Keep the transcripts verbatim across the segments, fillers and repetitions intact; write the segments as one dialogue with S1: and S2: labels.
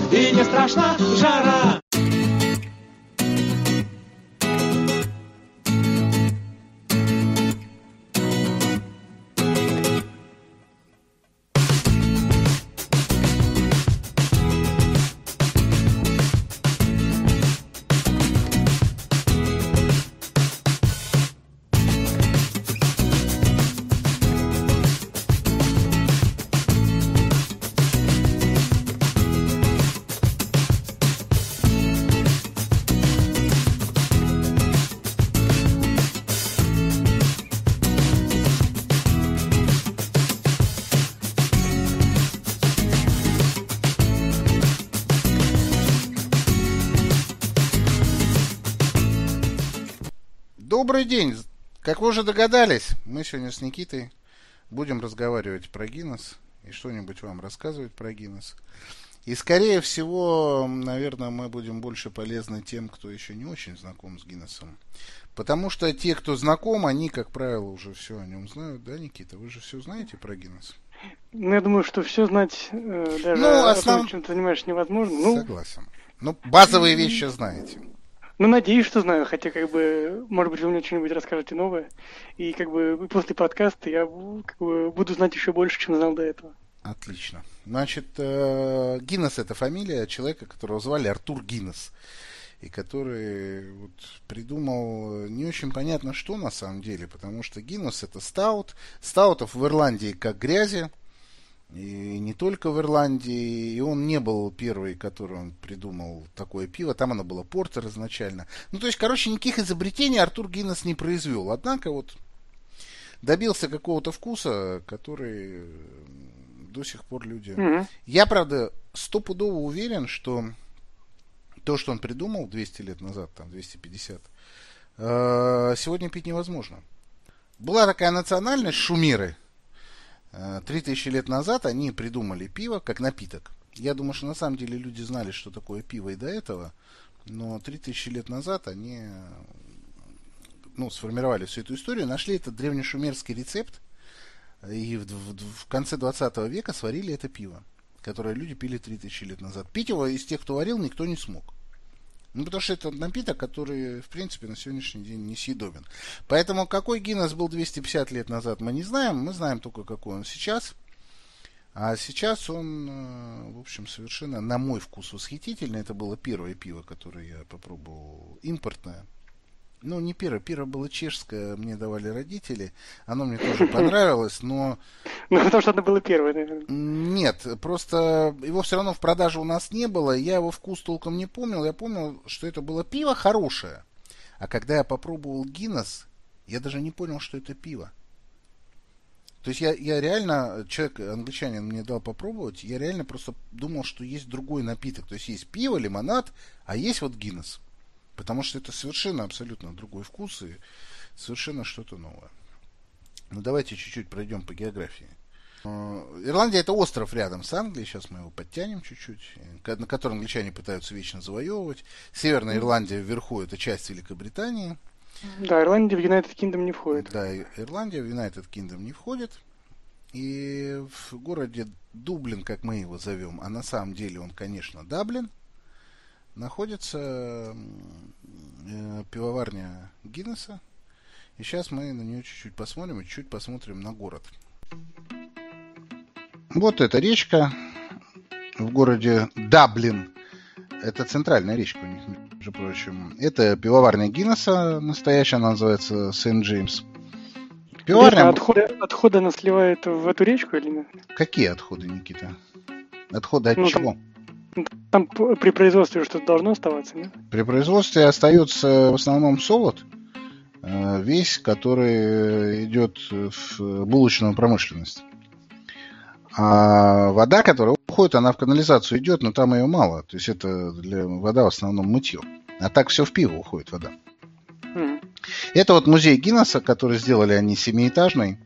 S1: и не страшна жара.
S2: Добрый день! Как вы уже догадались, мы сегодня с Никитой будем разговаривать про Гиннес и что-нибудь вам рассказывать про Гиннес. И, скорее всего, наверное, мы будем больше полезны тем, кто еще не очень знаком с Гиннесом. Потому что те, кто знаком, они, как правило, уже все о нем знают. Да, Никита? Вы же все знаете про Гиннес?
S3: Ну, я думаю, что все знать э, даже
S2: ну,
S3: о
S2: основ...
S3: том, чем ты занимаешься, невозможно. Ну,
S2: Согласен. Ну, базовые вещи знаете.
S3: Ну, надеюсь, что знаю, хотя, как бы, может быть, вы мне что-нибудь расскажете новое. И, как бы, после подкаста я, как бы, буду знать еще больше, чем знал до этого.
S2: Отлично. Значит, э, Гиннес — это фамилия человека, которого звали Артур Гиннес. И который вот придумал не очень понятно что на самом деле, потому что Гиннес — это стаут. Стаутов в Ирландии как грязи. И не только в Ирландии, и он не был первый, который он придумал такое пиво, там оно было портер изначально. Ну, то есть, короче, никаких изобретений Артур Гиннес не произвел, однако вот добился какого-то вкуса, который до сих пор люди... Mm-hmm. Я, правда, стопудово уверен, что то, что он придумал двести лет назад, там двести пятьдесят, сегодня пить невозможно. Была такая национальность шумеры. Три тысячи лет назад они придумали пиво как напиток. Я думаю, что на самом деле люди знали, что такое пиво и до этого, но три тысячи лет назад они ну, сформировали всю эту историю, нашли этот древнешумерский рецепт и в, в, в конце двадцатого века сварили это пиво, которое люди пили три тысячи лет назад. Пить его из тех, кто варил, никто не смог. Ну, потому что это напиток, который, в принципе, на сегодняшний день несъедобен. Поэтому какой Гиннес был двести пятьдесят лет назад, мы не знаем. Мы знаем только, какой он сейчас. А сейчас он, в общем, совершенно, на мой вкус, восхитительный. Это было первое пиво, которое я попробовал, импортное. Ну, не первое. Первое было чешское, мне давали родители. Оно мне тоже понравилось, но...
S3: Ну, потому что это было первое, наверное.
S2: Нет, просто его все равно в продаже у нас не было. Я его вкус толком не помнил. Я помнил, что это было пиво хорошее. А когда я попробовал Гиннес, я даже не понял, что это пиво. То есть я, я реально, человек, англичанин мне дал попробовать, я реально просто думал, что есть другой напиток. То есть есть пиво, лимонад, а есть вот Гиннес. Потому что это совершенно, абсолютно другой вкус и совершенно что-то новое. Ну, давайте чуть-чуть пройдем по географии. Ирландия — это остров рядом с Англией. Сейчас мы его подтянем чуть-чуть. На который англичане пытаются вечно завоевывать. Северная Ирландия вверху — это часть Великобритании.
S3: Да, Ирландия в United Kingdom не входит.
S2: Да, Ирландия в United Kingdom не входит. И в городе Дублин, как мы его зовем, а на самом деле он, конечно, Даблин, находится э, пивоварня Гиннеса. И сейчас мы на нее чуть-чуть посмотрим и чуть-чуть посмотрим на город. Вот эта речка в городе Даблин. Это центральная речка у них, между прочим. Это пивоварня Гиннеса настоящая, она называется Сент-Джеймс. Пивоварня...
S3: Отходы, отходы она сливает в эту речку или нет?
S2: Какие отходы, Никита? Отходы от
S3: ну,
S2: чего?
S3: Там... Там при производстве что-то должно оставаться, нет?
S2: При производстве остается в основном солод, весь, который идет в булочную промышленность. А вода, которая уходит, она в канализацию идет, но там ее мало. То есть это для вода в основном мытье. А так все в пиво уходит вода. Mm. Это вот музей Гиннеса, который сделали они семиэтажный.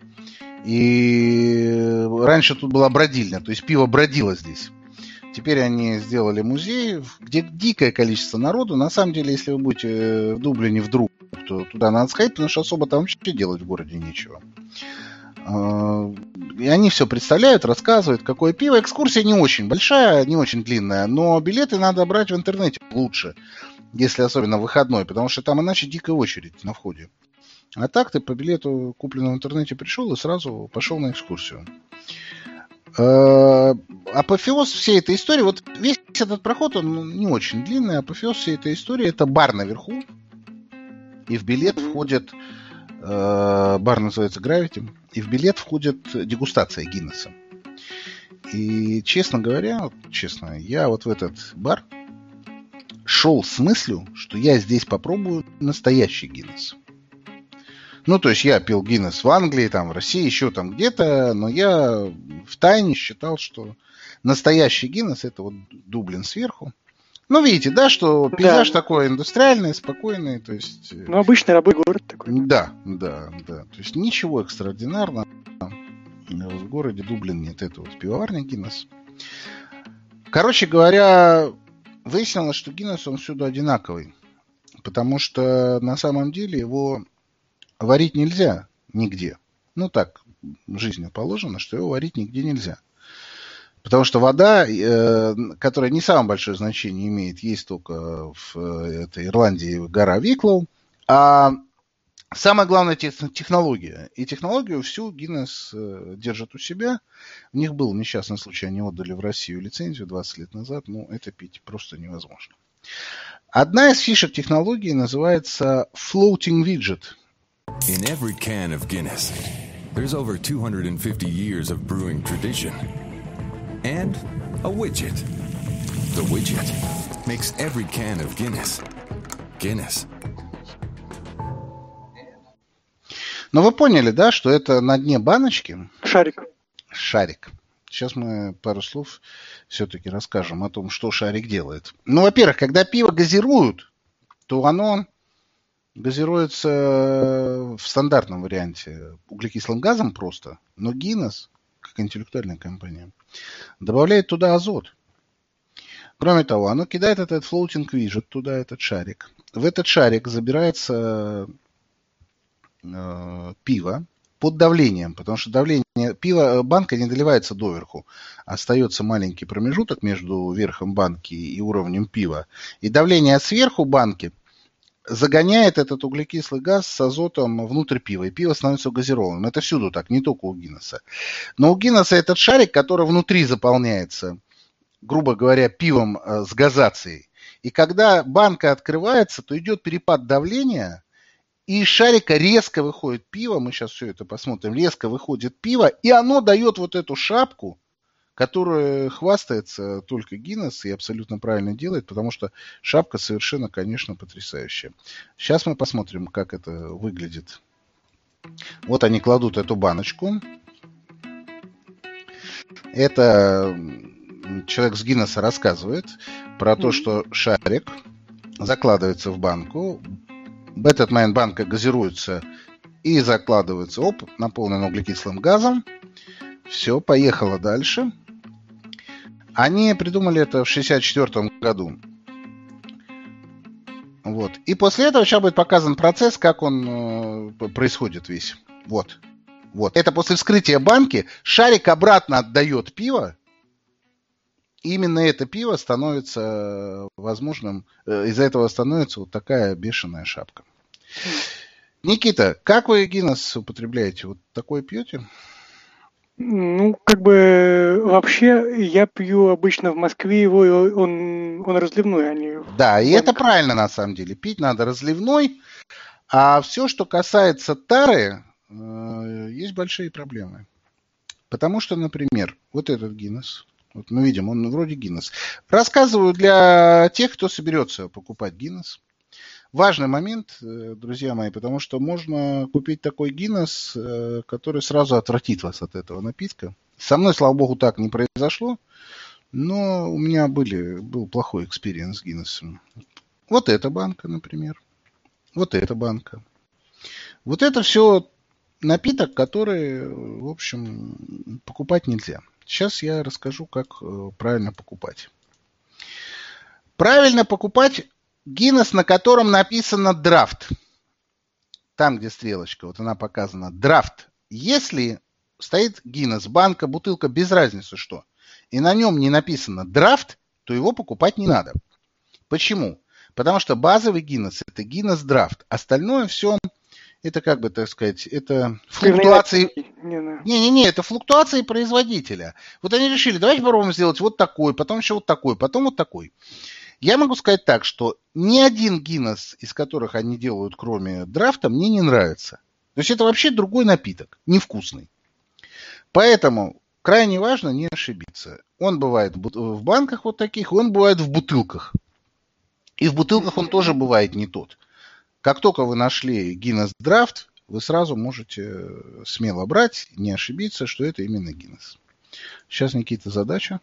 S2: И раньше тут была бродильня, то есть пиво бродило здесь. Теперь они сделали музей, где дикое количество народу. На самом деле, если вы будете в Дублине вдруг, то туда надо сходить, потому что особо там вообще делать в городе нечего. и они все представляют, рассказывают, какое пиво. Экскурсия не очень большая, не очень длинная, но билеты надо брать в интернете лучше, если особенно выходной, потому что там иначе дикая очередь на входе. А так ты по билету, купленному в интернете, пришел и сразу пошел на экскурсию. Апофеоз всей этой истории, вот весь этот проход, он не очень длинный, апофеоз всей этой истории — это бар наверху, и в билет входит, бар называется Gravity, и в билет входит дегустация Гиннесса. И, честно говоря, честно, я вот в этот бар шел с мыслью, что я здесь попробую настоящий Гиннесс. Ну, то есть я пил Гиннесс в Англии, там, в России, еще там где-то, но я втайне считал, что настоящий Гиннесс — это вот Дублин сверху. Ну, видите, да, что пейзаж да. такой индустриальный, спокойный, то есть...
S3: Ну, обычный рабочий город такой.
S2: Да, да, да. То есть ничего экстраординарного в городе Дублин нет. Это вот пивоварня Гиннесс. Короче говоря, выяснилось, что Гиннесс, он всюду одинаковый. Потому что на самом деле его варить нельзя нигде. Ну, так жизнью положено, что его варить нигде нельзя. Потому что вода, э, которая не самое большое значение имеет, есть только в э, этой Ирландии гора Виклоу. А самое главное — технология. И технологию всю Гиннесс э, держит у себя. У них был несчастный случай, они отдали в Россию лицензию двадцать лет назад. Ну, это пить просто невозможно. Одна из фишек технологии называется floating widget.
S4: In every can of Guinness, there's over two hundred fifty years of brewing tradition. And a widget. The widget makes every can of Guinness Guinness.
S2: Но вы поняли, да, что это на дне баночки
S3: шарик.
S2: Шарик. Сейчас мы пару слов все-таки расскажем о том, что шарик делает. Ну, во-первых, когда пиво газируют, то оно газируется в стандартном варианте углекислым газом просто, но Guinness, как интеллектуальная компания, добавляет туда азот. Кроме того, оно кидает этот floating widget туда, этот шарик. В этот шарик забирается э, пиво под давлением, потому что давление пива, банка не доливается доверху. Остается маленький промежуток между верхом банки и уровнем пива. И давление сверху банки загоняет этот углекислый газ с азотом внутрь пива, и пиво становится газированным. Это всюду так, не только у Гиннесса. Но у Гиннесса этот шарик, который внутри заполняется, грубо говоря, пивом э, с газацией. И когда банка открывается, то идет перепад давления, и из шарика резко выходит пиво, мы сейчас все это посмотрим, резко выходит пиво, и оно дает вот эту шапку, которая хвастается только Гиннесс и абсолютно правильно делает, потому что шапка совершенно, конечно, потрясающая. Сейчас мы посмотрим, как это выглядит. Вот они кладут эту баночку. Это человек с Гиннесса рассказывает про то, что шарик закладывается в банку. В этот момент банка газируется и закладывается, оп, наполнена углекислым газом. Все, поехало дальше. Они придумали это в шестьдесят четвёртом году. Вот. И после этого сейчас будет показан процесс, как он э, происходит весь. Вот. Вот. Это после вскрытия банки шарик обратно отдает пиво. И именно это пиво становится возможным. Э, из-за этого становится вот такая бешеная шапка. Никита, как вы Гиннесс употребляете? Вот такое пьете?
S3: Ну, как бы вообще я пью обычно в Москве его, он, он разливной, а не...
S2: Да, и это правильно на самом деле. Пить надо разливной, а все, что касается тары, э, есть большие проблемы. Потому что, например, вот этот Гиннесс, вот мы видим, он вроде Гиннесс. Рассказываю для тех, кто соберется покупать Гиннесс. Важный момент, друзья мои, потому что можно купить такой Гиннесс, который сразу отвратит вас от этого напитка. Со мной, слава богу, так не произошло, но у меня были, был плохой экспириенс с Гиннессом. Вот эта банка, например. Вот эта банка. Вот это все напиток, который, в общем, покупать нельзя. Сейчас я расскажу, как правильно покупать. Правильно покупать Гиннесс, на котором написано драфт. Там, где стрелочка, вот она показана. Драфт. Если стоит Гиннес, банка, бутылка, без разницы что, и на нем не написано драфт, то его покупать не надо. Почему? Потому что базовый Гиннес – это Гиннес драфт. Остальное все, это как бы, так сказать, это флуктуации... Не-не-не, это флуктуации производителя. Вот они решили, давайте попробуем сделать вот такой, потом еще вот такой, потом вот такой. Я могу сказать так, что ни один Гиннес, из которых они делают, кроме драфта, мне не нравится. То есть это вообще другой напиток, невкусный. Поэтому крайне важно не ошибиться. Он бывает в банках вот таких, он бывает в бутылках. И в бутылках он тоже бывает не тот. Как только вы нашли Гиннес драфт, вы сразу можете смело брать, не ошибиться, что это именно Гиннес. Сейчас, Никита, задача.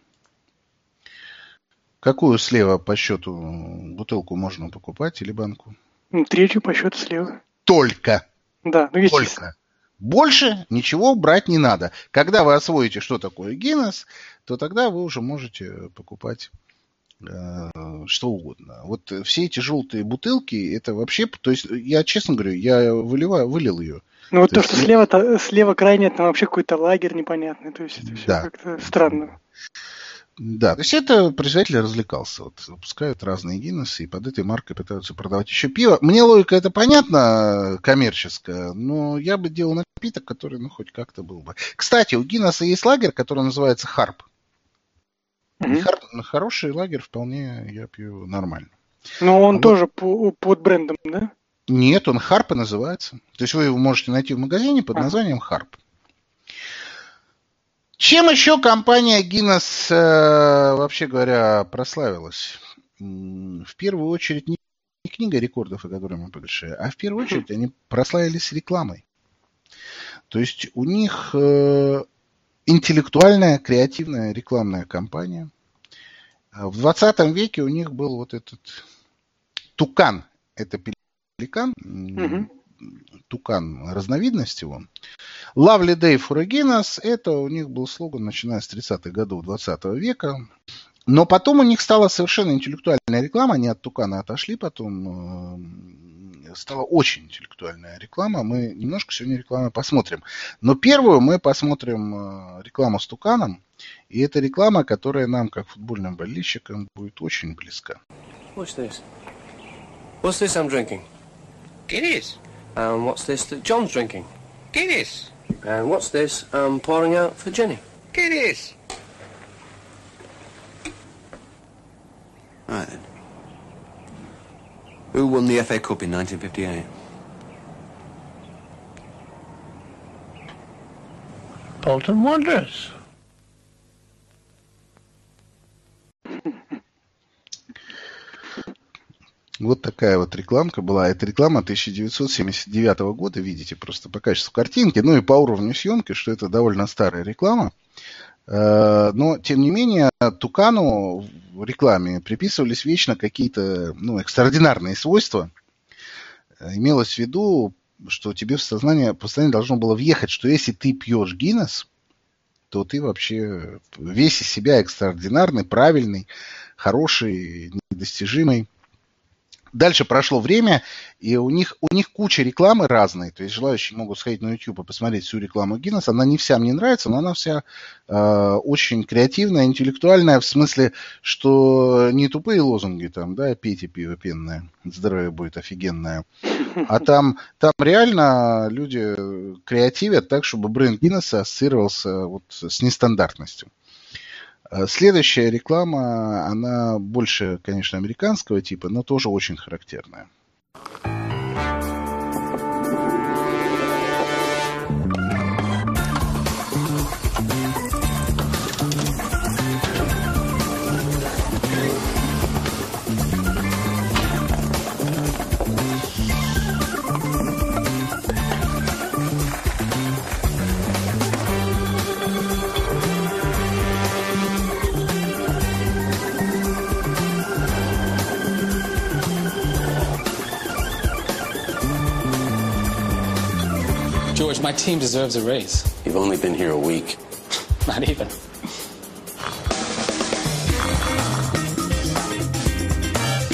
S2: Какую слева по счету бутылку можно покупать или банку?
S3: Третью по счету слева.
S2: Только.
S3: Да, ну естественно.
S2: Только. Больше ничего брать не надо. Когда вы освоите, что такое Гиннес, то тогда вы уже можете покупать э, что угодно. Вот все эти желтые бутылки, это вообще... То есть, я честно говорю, я выливаю, вылил ее.
S3: Ну вот то,
S2: есть,
S3: что слева, то, слева крайне, там вообще какой-то лагерь непонятный. То есть, это все
S2: да.
S3: как-то странно.
S2: Да, то есть это производитель развлекался. Вот выпускают разные Гиннесы и под этой маркой пытаются продавать еще пиво. Мне логика это понятна, коммерческая, но я бы делал напиток, который, ну, хоть как-то был бы. Кстати, у Гиннеса есть лагерь, который называется Харп. Mm-hmm. Хар... Хороший лагерь, вполне я пью нормально.
S3: Но он
S2: а
S3: тоже
S2: вот...
S3: под брендом, да?
S2: Нет, он Харп и называется. То есть вы его можете найти в магазине под названием Харп. Чем еще компания Guinness, э, вообще говоря, прославилась? В первую очередь не книга рекордов, о которой мы поговорили, а в первую очередь они прославились рекламой. То есть у них э, интеллектуальная, креативная рекламная кампания. В двадцатом веке у них был вот этот тукан. Это пеликан. Mm-hmm. Тукан разновидности он. Lovely Day for a Guinness, это у них был слоган, начиная с тридцатых годов двадцатого века. Но потом у них стала совершенно интеллектуальная реклама, они от тукана отошли, потом стала очень интеллектуальная реклама. Мы немножко сегодня рекламу посмотрим. Но первую мы посмотрим рекламу с туканом, и это реклама, которая нам, как футбольным болельщикам, будет очень близка.
S5: What's this? What's this I'm drinking?
S1: Guinness.
S5: And what's this that John's drinking?
S1: Guinness.
S5: And what's this I'm pouring out for Jenny?
S1: Guinness.
S6: Right then. Who won the F A Cup in nineteen fifty-eight?
S1: Bolton Wanderers.
S2: Вот такая вот рекламка была. Это реклама тысяча девятьсот семьдесят девятого года. Видите просто по качеству картинки, ну и по уровню съемки, что это довольно старая реклама. Но, тем не менее, тукану в рекламе приписывались вечно какие-то, ну, экстраординарные свойства. Имелось в виду, что тебе в сознание, в сознание должно было въехать, что если ты пьешь Гиннес, то ты вообще весь из себя экстраординарный, правильный, хороший, недостижимый. Дальше прошло время, и у них, у них куча рекламы разной. То есть желающие могут сходить на YouTube и посмотреть всю рекламу Гиннес. Она не вся мне нравится, но она вся э, очень креативная, интеллектуальная, в смысле, что не тупые лозунги, там, да, пейте пиво пенное, здоровье будет офигенное. А там, там реально люди креативят так, чтобы бренд Гиннеса ассоциировался вот с нестандартностью. Следующая реклама, она больше, конечно, американского типа, но тоже очень характерная.
S7: George, my team deserves a raise.
S6: You've only been here a week.
S7: Not even.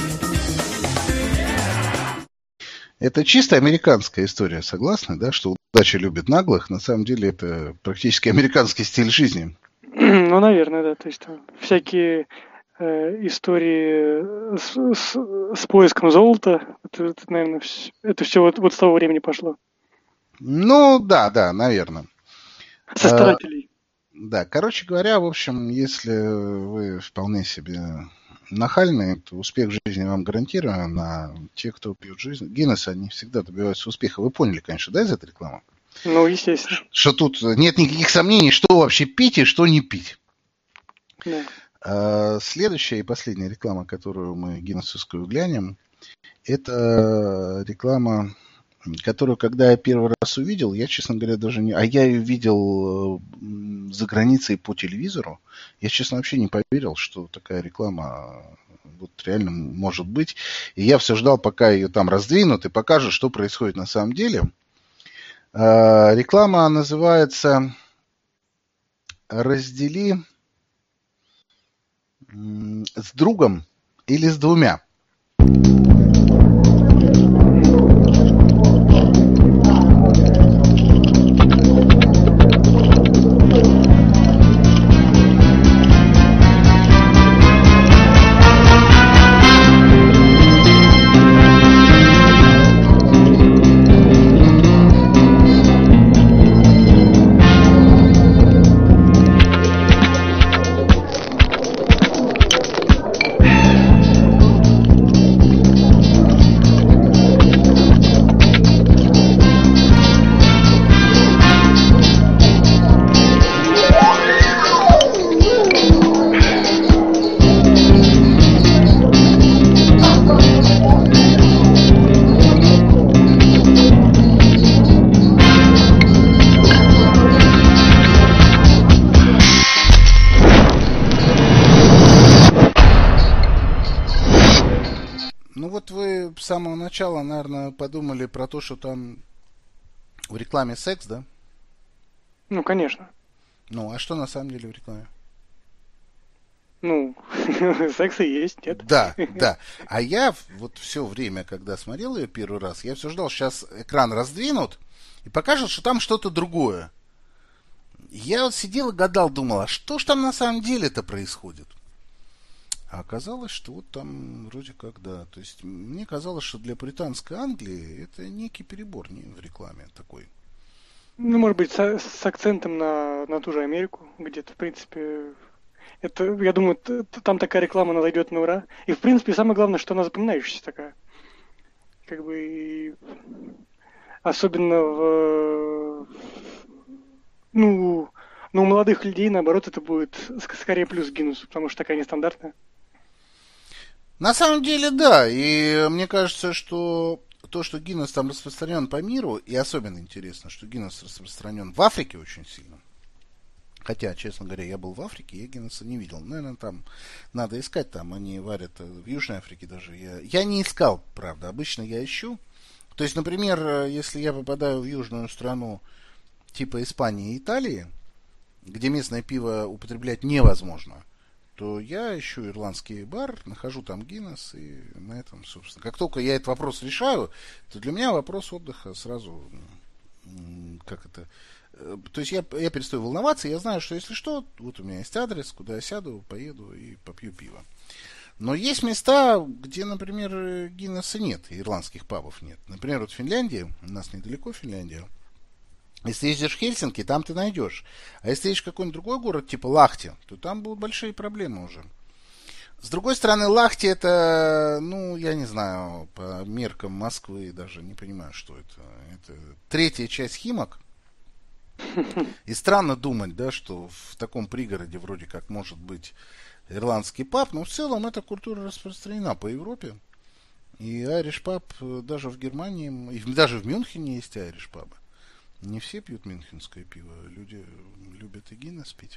S2: Это чисто американская история, согласны, да, что удача любит наглых. На самом деле это практически американский стиль жизни.
S3: Ну, наверное, да. То есть там всякие э, истории с, с, с поиском золота, это, это наверное, вс- это все вот, вот с того времени пошло.
S2: Ну, да, да, наверное.
S3: Со старателей.
S2: Да, короче говоря, в общем, если вы вполне себе нахальные, то успех в жизни вам гарантирован, а те, кто пьют жизнь, Гиннес, они всегда добиваются успеха. Вы поняли, конечно, да, из этой рекламы?
S3: Ну, естественно.
S2: Что тут нет никаких сомнений, что вообще пить и что не пить.
S3: Да.
S2: А, следующая и последняя реклама, которую мы гиннесовскую глянем, это реклама, которую, когда я первый раз увидел, я, честно говоря, даже не... А я ее видел за границей по телевизору. Я, честно, вообще не поверил, что такая реклама вот реально может быть. И я все ждал, пока ее там раздвинут и покажут, что происходит на самом деле. А, реклама называется «Раздели с другом или с двумя». С самого начала, наверное, подумали про то, что там в рекламе секс, да?
S3: Ну, конечно.
S2: Ну, а что на самом деле в рекламе?
S3: Ну, секс и есть, нет?
S2: Да, да. А я вот все время, когда смотрел ее первый раз, я все ждал, сейчас экран раздвинут и покажут, что там что-то другое. Я вот сидел и гадал, думал, а что ж там на самом деле-то происходит? А оказалось, что вот там вроде как, да. То есть мне казалось, что для британской Англии это некий перебор не в рекламе такой.
S3: Ну, может быть, с, с акцентом на, на ту же Америку где-то, в принципе. Это, я думаю, т- там такая реклама, она зайдет на ура. И, в принципе, самое главное, что она запоминающаяся такая. Как бы, и... особенно в... Ну, ну, у молодых людей, наоборот, это будет скорее плюс Гиннесу, потому что такая нестандартная.
S2: На самом деле, да. И мне кажется, что то, что Гиннес там распространен по миру, и особенно интересно, что Гиннес распространен в Африке очень сильно. Хотя, честно говоря, я был в Африке, я Гиннеса не видел. Наверное, там надо искать, там они варят в Южной Африке даже. Я, я не искал, правда. Обычно я ищу. То есть, например, если я попадаю в южную страну типа Испании и Италии, где местное пиво употреблять невозможно, то я ищу ирландский бар, нахожу там Гиннес, и на этом, собственно. Как только я этот вопрос решаю, то для меня вопрос отдыха сразу, как это... То есть я, я перестаю волноваться, я знаю, что если что, вот у меня есть адрес, куда я сяду, поеду и попью пиво. Но есть места, где, например, Гиннеса нет, ирландских пабов нет. Например, вот в Финляндии, у нас недалеко Финляндия, если ездишь в Хельсинки, там ты найдешь. А если едешь в какой-нибудь другой город, типа Лахти, то там будут большие проблемы уже. С другой стороны, Лахти это, ну, я не знаю, по меркам Москвы даже не понимаю, что это. Это третья часть Химок. И странно думать, да, что в таком пригороде вроде как может быть ирландский паб, но в целом эта культура распространена по Европе. И Irish паб даже в Германии, и даже в Мюнхене есть Irish пабы. Не все пьют мюнхенское пиво, люди любят и Гиннес пить.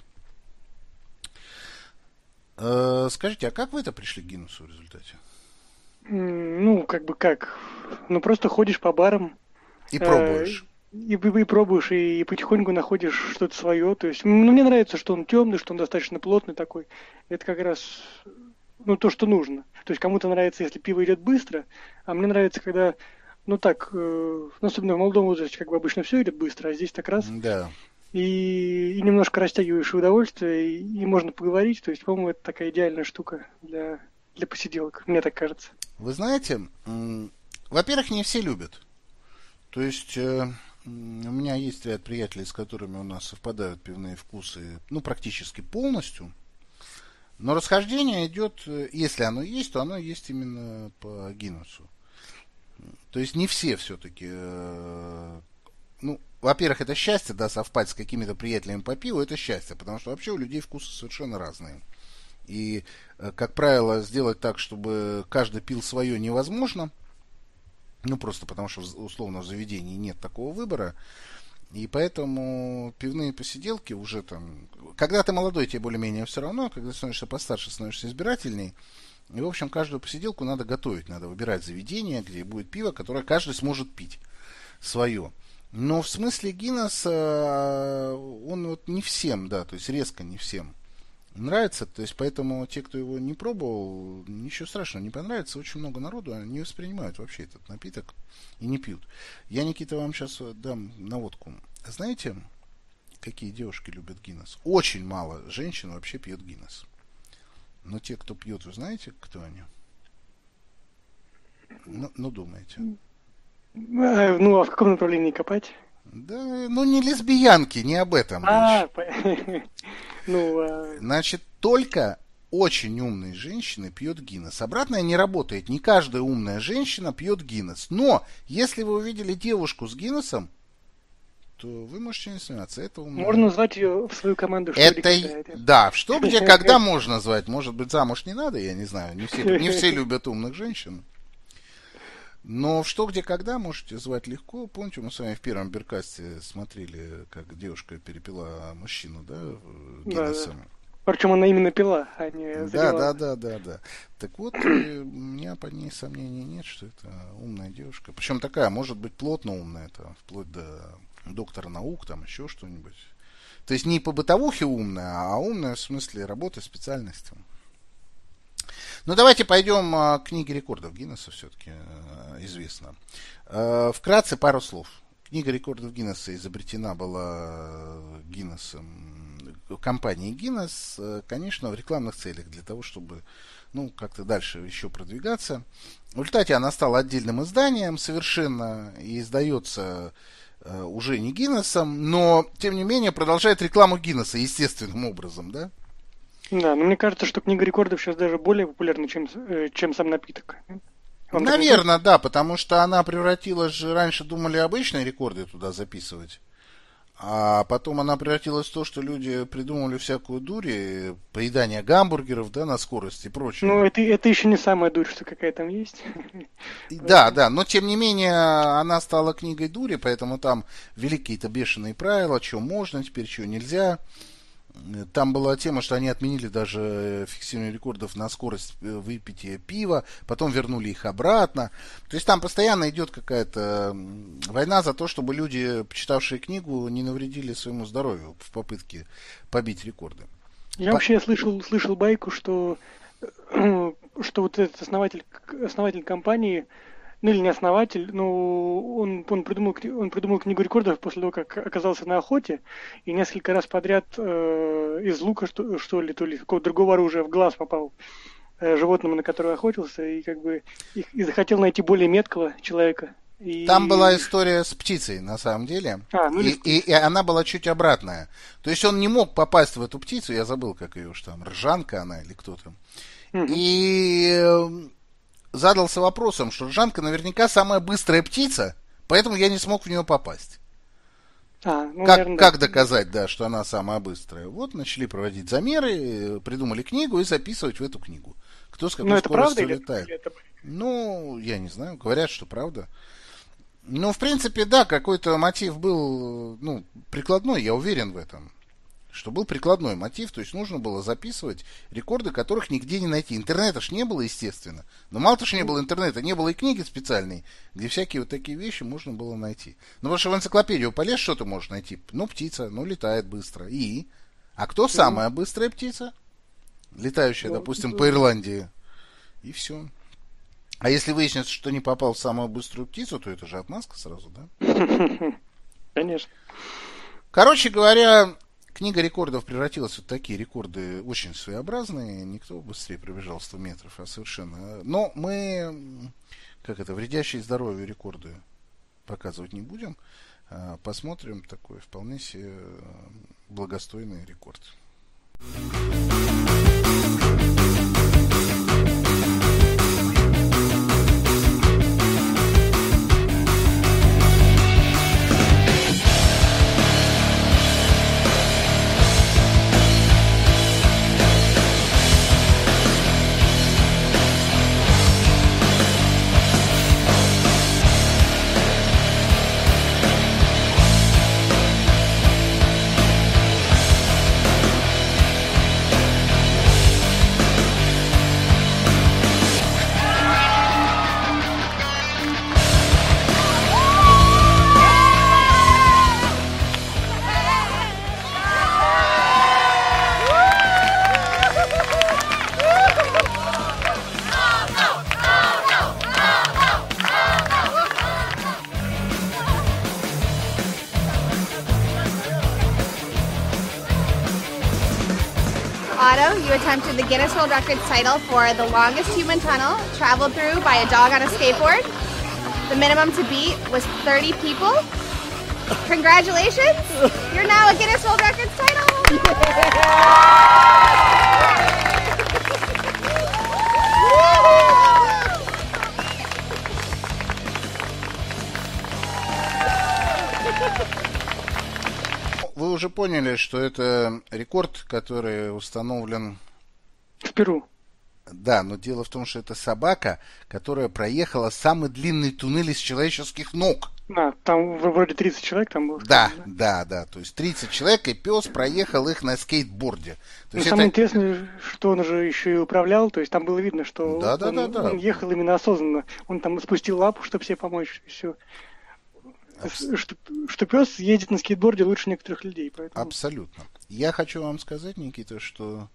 S2: Э, скажите, а как вы это пришли к Гиннесу в результате?
S3: Ну, как бы как? Ну, просто ходишь по барам.
S2: И пробуешь.
S3: Э, и, и, и пробуешь, и, и потихоньку находишь что-то свое. То есть, ну, мне нравится, что он темный, что он достаточно плотный такой. Это как раз, ну, то, что нужно. То есть, кому-то нравится, если пиво идет быстро, а мне нравится, когда ну так, э, ну, особенно в молодом возрасте, как бы обычно все идет быстро, а здесь так раз,
S2: Да.
S3: и, и немножко растягиваешь удовольствие, и, и можно поговорить, то есть, по-моему, это такая идеальная штука для, для посиделок, мне так кажется.
S2: Вы знаете, м, во-первых, не все любят. То есть, э, м, у меня есть ряд приятелей, с которыми у нас совпадают пивные вкусы, ну, практически полностью. Но расхождение идет, э, если оно есть, то оно есть именно по Гиннесу. То есть не все все-таки, э, ну, во-первых, это счастье, да, совпасть с какими-то приятелями по пиву, это счастье, потому что вообще у людей вкусы совершенно разные. И, э, как правило, сделать так, чтобы каждый пил свое, невозможно. Ну, просто потому что, условно, в заведении нет такого выбора. И поэтому пивные посиделки уже там... Когда ты молодой, тебе более-менее все равно. Когда становишься постарше, становишься избирательней. И, в общем, каждую посиделку надо готовить. Надо выбирать заведение, где будет пиво, которое каждый сможет пить свое. Но в смысле Гиннесса он вот не всем, да, то есть резко не всем нравится. То есть поэтому те, кто его не пробовал, ничего страшного, не понравится. Очень много народу не воспринимают вообще этот напиток и не пьют. Я, Никита, вам сейчас дам наводку. Знаете, какие девушки любят Гиннес? Очень мало женщин вообще пьет Гиннес. Но те, кто пьет, вы знаете, кто они? Ну, ну думаете.
S3: А, ну, а в каком направлении копать?
S2: Да, ну не лесбиянки, не об этом
S3: А,
S2: речь.
S3: ну, а...
S2: Значит, только очень умные женщины пьют Гиннес. Обратное не работает. Не каждая умная женщина пьет Гиннес. Но, если вы увидели девушку с Гиннесом, то вы можете не сомневаться. Это умная.
S3: Можно назвать ее в свою команду. Что
S2: это,
S3: где,
S2: да, что, где, когда можно звать. Может быть, замуж не надо, я не знаю. Не все, не все любят умных женщин. Но в что, где, когда можете звать легко. Помните, мы с вами в первом Беркасте смотрели, как девушка перепила мужчину, да, Гиннесом.
S3: Да, да. Причем она именно пила, а не заливала.
S2: Да, да, да, да, да. Так вот, у меня по ней сомнений нет, что это умная девушка. Причем такая, может быть, плотно умная, это вплоть до доктора наук, там еще что-нибудь. То есть не по бытовухе умная, а умная в смысле работы, специальности. Ну, давайте пойдем к книге рекордов Гиннесса, все-таки известно. Вкратце пару слов. Книга рекордов Гиннесса изобретена была Гиннессом, компанией Гиннесс, конечно, в рекламных целях, для того, чтобы, ну, как-то дальше еще продвигаться. В результате она стала отдельным изданием совершенно и издается уже не Гиннессом, но, тем не менее, продолжает рекламу Гиннесса естественным образом, да?
S3: Да, но мне кажется, что книга рекордов сейчас даже более популярна, чем, чем сам напиток.
S2: Он Наверное, да, потому что она превратилась же, раньше думали обычные рекорды туда записывать, а потом она превратилась в то, что люди придумывали всякую дурь, поедание гамбургеров, да, на скорость и прочее.
S3: Ну, это, это еще не самая дурь, что какая там есть.
S2: Да, да, но тем не менее она стала книгой дури, поэтому там ввели какие-то бешеные правила, что можно, теперь что нельзя. Там была тема, что они отменили даже фиксирование рекордов на скорость выпития пива, потом вернули их обратно. То есть там постоянно идет какая-то война за то, чтобы люди, почитавшие книгу, не навредили своему здоровью в попытке побить рекорды.
S3: Я По... вообще слышал, слышал байку, что, что вот этот основатель, основатель компании, ну или не основатель, но он, он, придумал, он придумал книгу рекордов после того, как оказался на охоте, и несколько раз подряд э, из лука, что, что ли, то ли какого-то другого оружия в глаз попал э, животному, на которое охотился, и как бы и, и захотел найти более меткого человека. И...
S2: Там была история с птицей, на самом деле, а, ну, и, и, и она была чуть обратная. То есть он не мог попасть в эту птицу, я забыл, как ее уж там, ржанка она или кто там. Угу. И... задался вопросом, что ржанка наверняка самая быстрая птица, поэтому я не смог в нее попасть.
S3: А, ну,
S2: как,
S3: наверное,
S2: как
S3: да.
S2: доказать, да, что она самая быстрая? Вот начали проводить замеры, придумали книгу и записывать в эту книгу. Кто с какой
S3: ну, это
S2: скоростью
S3: правда
S2: летает.
S3: Или это...
S2: Ну, я не знаю, говорят, что правда. Ну, в принципе, да, какой-то мотив был, ну, прикладной, я уверен в этом. Что был прикладной мотив, то есть нужно было записывать рекорды, которых нигде не найти. Интернета ж не было, естественно. Но мало того, что не было интернета, не было и книги специальной, где всякие вот такие вещи можно было найти. Ну, потому что в энциклопедию полез, что ты можешь найти? Ну, птица, ну, летает быстро. И? А кто самая быстрая птица? Летающая, допустим, по Ирландии. И все. А если выяснится, что не попал в самую быструю птицу, то это же отмазка сразу, да?
S3: Конечно.
S2: Короче говоря, книга рекордов превратилась в вот такие рекорды очень своеобразные. Никто быстрее пробежал сто метров, а совершенно. Но мы, как это, вредящие здоровью рекорды показывать не будем. Посмотрим такой вполне себе благостойный рекорд.
S8: Otto, you attempted the Guinness World Records title for the longest human tunnel traveled through by a dog on a skateboard. The minimum to beat was thirty people. Congratulations! You're now a Guinness World Records title!
S2: Вы уже поняли, что это рекорд, который установлен
S3: В Перу.
S2: Да, но дело в том, что это собака, которая проехала самый длинный туннель из человеческих ног.
S3: А, там вроде тридцать человек там было.
S2: Да,
S3: сказано,
S2: да, да. То есть тридцать человек, и пес проехал их на скейтборде. То
S3: Но
S2: есть
S3: самое
S2: это...
S3: интересное, что он уже еще и управлял, то есть там было видно, что
S2: Да, да,
S3: он,
S2: да, да.
S3: он ехал именно осознанно. Он там спустил лапу, чтобы себе помочь, и все.
S2: Абс...
S3: Что, что пес ездит на скейтборде лучше некоторых людей. Поэтому...
S2: Абсолютно. Я хочу вам сказать, Никита, что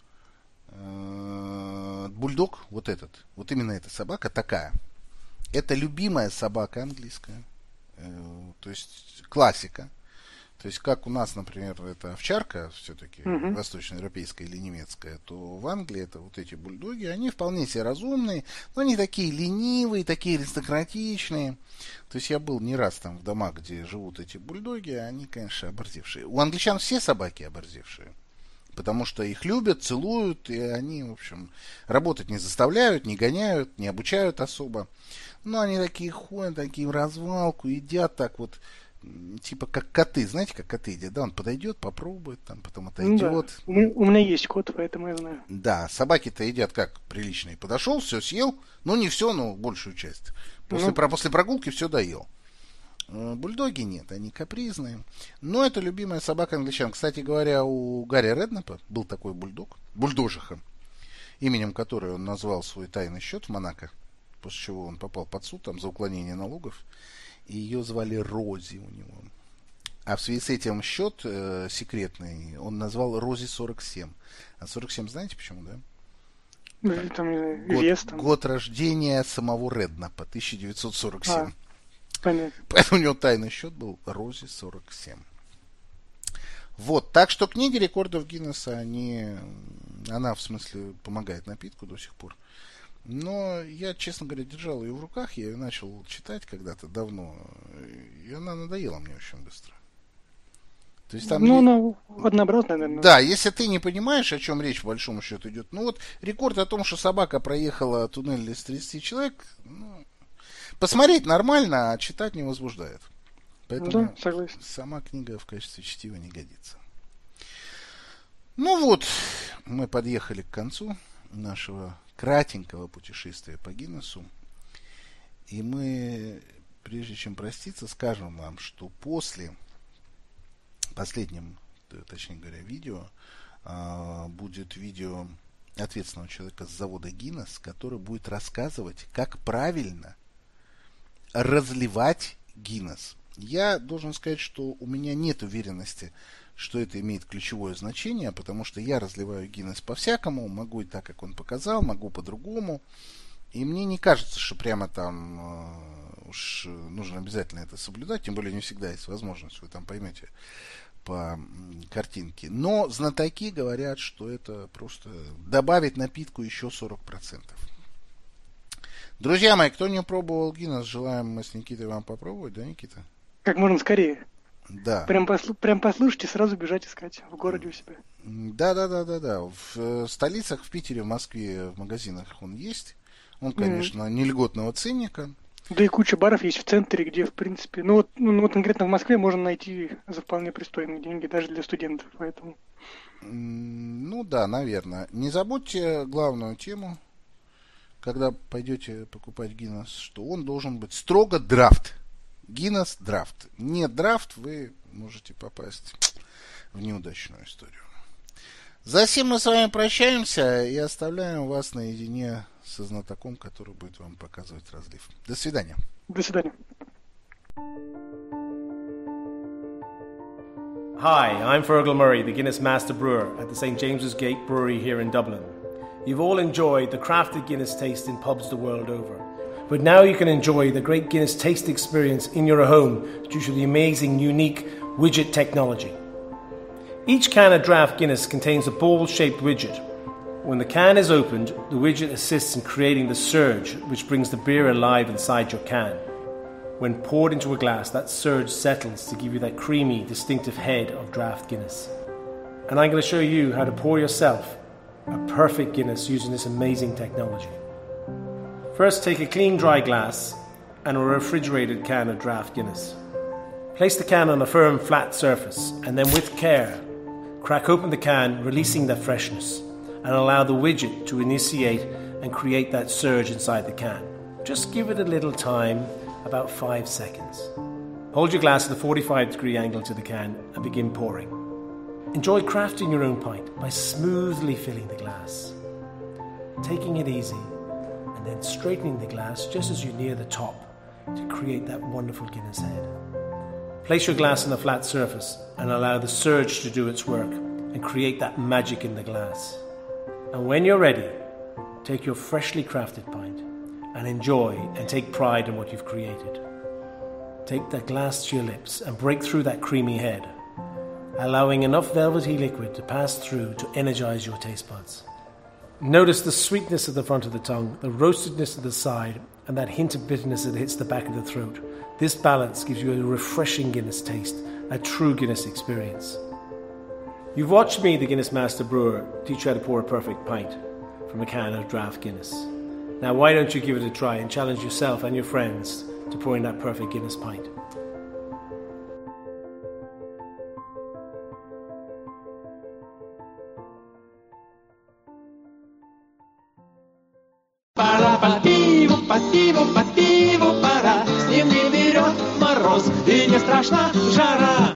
S2: э, бульдог, вот этот, вот именно эта собака такая, это любимая собака английская. Э, то есть классика. То есть как у нас, например, это овчарка все-таки
S3: Мгм.
S2: восточноевропейская или немецкая, то в Англии это вот эти бульдоги, они вполне себе разумные, но они такие ленивые, такие аристократичные. То есть я был не раз там в домах, где живут эти бульдоги, они, конечно, оборзевшие. У англичан все собаки оборзевшие, потому что их любят, целуют, и они, в общем, работать не заставляют, не гоняют, не обучают особо. Но они такие ходят, такие в развалку, едят так вот, типа как коты, знаете, как коты едят, да, он подойдет, попробует, там, потом
S3: Ну
S2: отойдет.
S3: да. У, меня, у меня есть кот, поэтому я знаю.
S2: Да, собаки-то едят как приличные. Подошел, все съел, ну не все, но большую часть. После,
S3: Ну.
S2: про, после прогулки все доел. Э, Бульдоги нет, они капризные. Но это любимая собака англичан. Кстати говоря, у Гарри Реднапа был такой бульдог, бульдожиха, именем которой он назвал свой тайный счет в Монако, после чего он попал под суд там за уклонение налогов. И ее звали Рози у него. А в связи с этим счет э, секретный он назвал Рози сорок семь. А сорок семь знаете почему, да?
S3: Ну, там, не знаю,
S2: Год,
S3: вес там.
S2: год рождения самого Реднапа, тысяча девятьсот сорок семь.
S3: А, понятно.
S2: Поэтому у него тайный счет был Рози сорок семь. Вот, так что книги рекордов Гиннесса, они, она в смысле помогает напитку до сих пор. Но я, честно говоря, держал ее в руках, я ее начал читать когда-то давно, и она надоела мне очень быстро. То есть там...
S3: Ну,
S2: е-
S3: она однообразная, наверное.
S2: Да, если ты не понимаешь, о чем речь, по большому счету идет. Ну вот рекорд о том, что собака проехала туннель из тридцати человек, ну, посмотреть нормально, а читать не возбуждает. Поэтому
S3: Да, согласен.
S2: сама книга в качестве чтива не годится. Ну вот, мы подъехали к концу нашего кратенького путешествия по Гиннесу. И мы, прежде чем проститься, скажем вам, что после последнем, точнее говоря, видео, а, будет видео ответственного человека с завода Гиннес, который будет рассказывать, как правильно разливать Гиннес. Я должен сказать, что у меня нет уверенности, что это имеет ключевое значение, потому что я разливаю Гиннес по-всякому, могу и так, как он показал, могу по-другому. И мне не кажется, что прямо там э, уж нужно обязательно это соблюдать, тем более не всегда есть возможность, вы там поймете по картинке. Но знатоки говорят, что это просто добавит напитку еще сорок процентов. Друзья мои, кто не пробовал Гиннес, желаем мы с Никитой вам попробовать, да, Никита?
S3: Как можно скорее.
S2: Да.
S3: Прям, послу, прям послушайте, сразу бежать искать в городе у себя.
S2: Да, да, да, да, да. В э, столицах, в Питере, в Москве, в магазинах он есть. Он, конечно, mm-hmm. не льготного ценника.
S3: Да и куча баров есть в центре, где, в принципе, ну вот, ну, вот конкретно в Москве можно найти за вполне пристойные деньги, даже для студентов, поэтому.
S2: Ну да, наверное. Не забудьте главную тему, когда пойдете покупать Гиннес, что он должен быть строго драфт. Гиннес драфт. Не драфт, вы можете попасть в неудачную историю. Затем мы с вами прощаемся и оставляем вас наедине со знатоком, который будет вам показывать разлив. До свидания.
S3: До свидания.
S9: Hi, I'm Fergal Murray, the Guinness Master Brewer at the Saint James's Gate Brewery here in Dublin. You've all enjoyed the crafted Guinness taste in pubs the world over. But now you can enjoy the great Guinness taste experience in your home due to the amazing, unique widget technology. Each can of draft Guinness contains a bowl-shaped widget. When the can is opened, the widget assists in creating the surge, which brings the beer alive inside your can. When poured into a glass, that surge settles to give you that creamy, distinctive head of draft Guinness. And I'm going to show you how to pour yourself a perfect Guinness using this amazing technology. First, take a clean, dry glass and a refrigerated can of draft Guinness. Place the can on a firm, flat surface, and then with care, crack open the can, releasing that freshness, and allow the widget to initiate and create that surge inside the can. Just give it a little time, about five seconds. Hold your glass at a forty-five degree angle to the can and begin pouring. Enjoy crafting your own pint by smoothly filling the glass, taking it easy, and then straightening the glass just as you near the top to create that wonderful Guinness head. Place your glass on a flat surface and allow the surge to do its work and create that magic in the glass. And when you're ready, take your freshly crafted pint and enjoy and take pride in what you've created. Take that glass to your lips and break through that creamy head, allowing enough velvety liquid to pass through to energize your taste buds. Notice the sweetness at the front of the tongue, the roastedness at the side, and that hint of bitterness that hits the back of the throat. This balance gives you a refreshing Guinness taste, a true Guinness experience. You've watched me, the Guinness Master Brewer, teach you how to pour a perfect pint from a can of draft Guinness. Now why don't you give it a try and challenge yourself and your friends to pouring that perfect Guinness pint.
S10: Пора по пиву, по пиву, по пиву пора. С ним не берет мороз и не страшна жара.